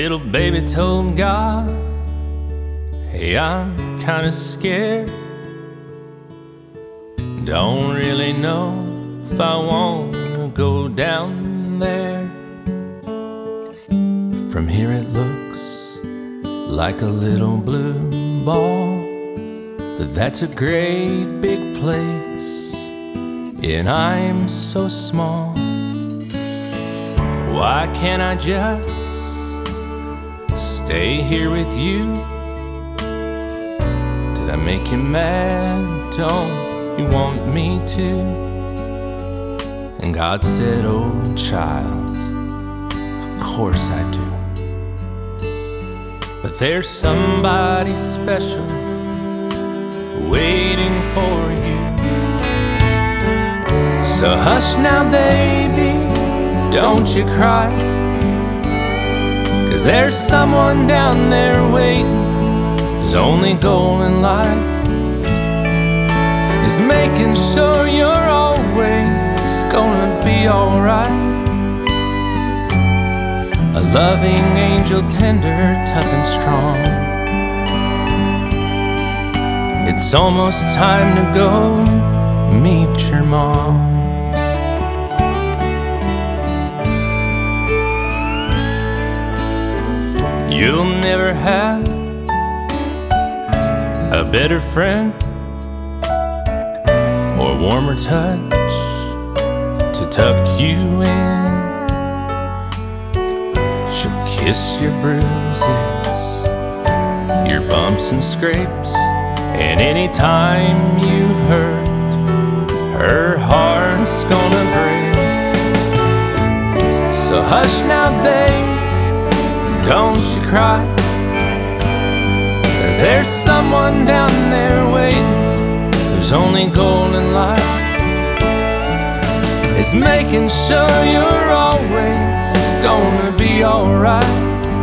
little baby told God, hey, I'm kinda scared. Don't really know if I wanna go down there. From here it looks like a little blue ball, but that's a great big place, and I'm so small. Why can't I just stay here with you? Did I make you mad? Don't you want me to? And God said, oh child, of course I do. But there's somebody special waiting for you. So hush now, baby, don't you cry, 'cause there's someone down there waiting. His only goal in life is making sure you're always gonna be alright. A loving angel, tender, tough and strong. It's almost time to go meet your mom. You'll never have a better friend or warmer touch to tuck you in. She'll kiss your bruises, your bumps and scrapes, and anytime you hurt, her heart's gonna break. So hush now, babe, don't you cry, 'cause there's someone down there waiting, whose only goal in life is making sure you're always gonna be alright.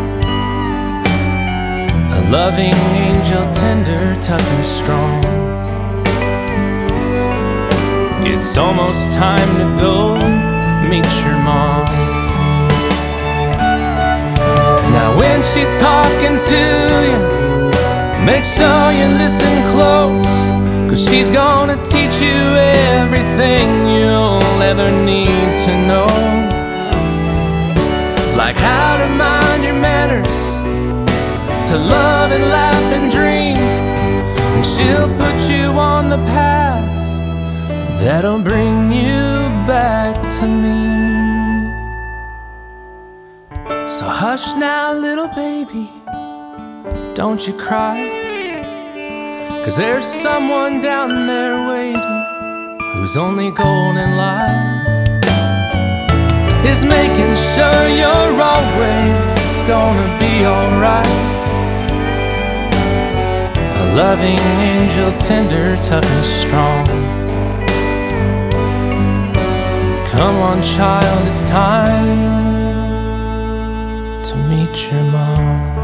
A loving angel, tender, tough and strong. It's almost time to go meet your mom. Now when she's talking to you, make sure you listen close, 'cause she's gonna teach you everything you'll ever need to know. Like how to mind your manners, to love and laugh and dream. And she'll put you on the path that'll bring you back to me. So hush now, little baby, don't you cry, 'cause there's someone down there waiting, whose only goal in life is making sure you're always gonna be alright. A loving angel, tender, tough and strong. Come on, child, it's time to meet your mom.